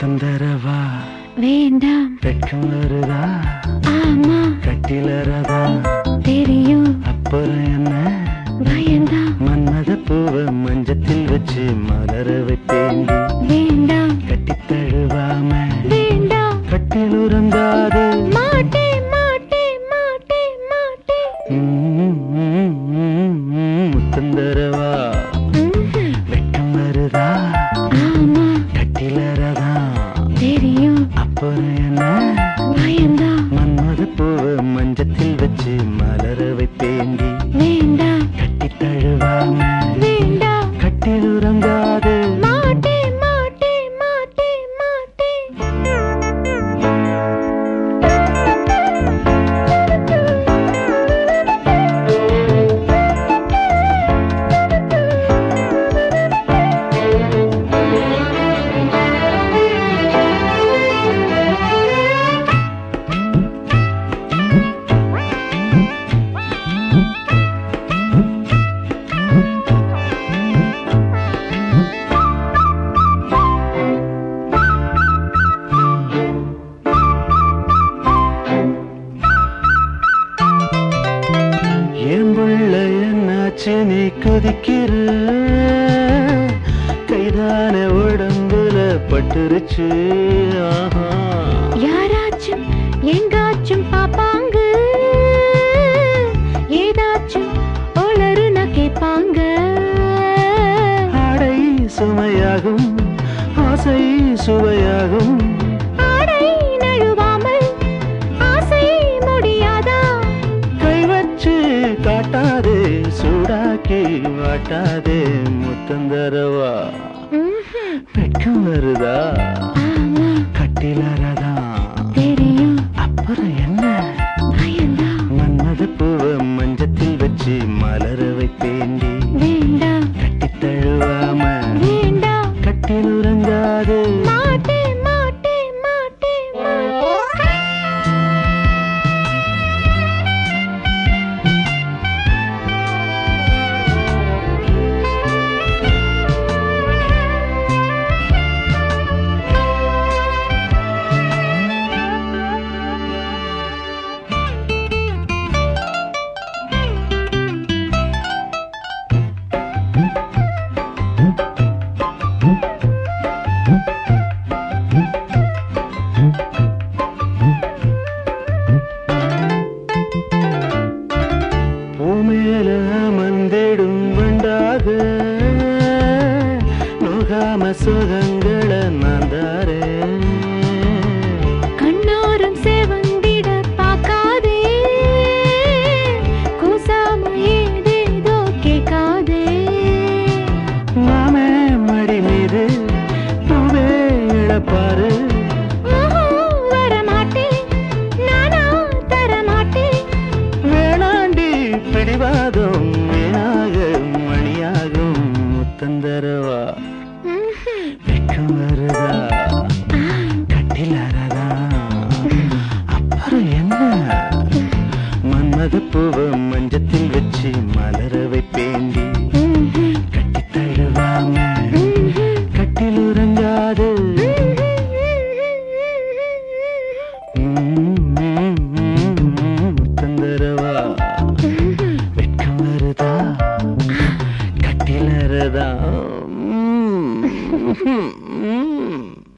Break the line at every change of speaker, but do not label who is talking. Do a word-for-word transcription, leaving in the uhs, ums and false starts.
முத்தந்தரவா
வேண்டாம்
வெட்கம் வருதா
ஆமா
கட்டிலறதா
தெரியும்
அப்புறம் என்ன
பயந்தான்
மன்மத பூவ மஞ்சத்தில் வச்சு மலர வைப்பேண்டி
வேண்டாம்
கட்டி தழுவாம
வேண்டாம்
கட்டில் உறங்காது
மாட்டே மாட்டே மாட்டே மாட்டே
முத்தந்தரவா வெட்கம் வருதா
ஆமா
கட்டிலறதா
தெரியும்
அப்புறம் என்ன
பயந்தான்
மன்மத பூவ மஞ்சத்தில் வச்சு மலர வைப்பேண்டி
வேண்டாம்
கட்டி தழுவாம
வேண்டாம்
கட்டில் உறங்காது
மாட்டே மாட்டே மாட்டே மாட்டே
நீ கொதிக்கிற கைதான உடம்புல பட்டுருச்சு
யாராச்சும் எங்காச்சும் பாப்பாங்க ஏதாச்சும் ஒளருன கேட்பாங்க
ஆடை சுமையாகும் ஆசை சுவையாகும்
ஆடை நழுவாமல் ஆசை முடியாதா
கை வச்சு காட்டாதே சூடாக்கி வாட்டாதே முத்தந்தரவா வெட்கம் வருதா கட்டிலறதா
தெரியும்
அப்புறம் என்ன
பயந்தா
மன்மத பூவ மஞ்சத்தில் வச்சு மலர வைப்பேண்டி
வேண்டாம்
கட்டி தழுவாம
வேண்டாம்
கட்டில் உறங்காது
மாட்டே மாட்டே மாட்டே மாட்டே
பூமேல மந்திடும் வண்டாக நோகாம சுகங்களை நான் தாரேன்
கண்ணோரம் சேவந்திட பார்க்காதே கூசாம ஏதேதோ கேட்காதே
மாமே மடி மீது பூவே இழப்பாரு
வரமாட்டேன் நானா தரமாட்டேன்
வேளாண்டி பிடிவாதம் வீணாகும் மணியாகும் முத்தந்தரவா வெட்கம் வருதா கட்டிலறதா அப்புறம் என்ன மன்மத பூவ மஞ்சத்தில் வச்சு மலர வைப்பேண்டி கட்டி தழுவாம கட்டில் உறங்காது முத்தந்தரவா வெட்கம் வருதா கட்டிலறதா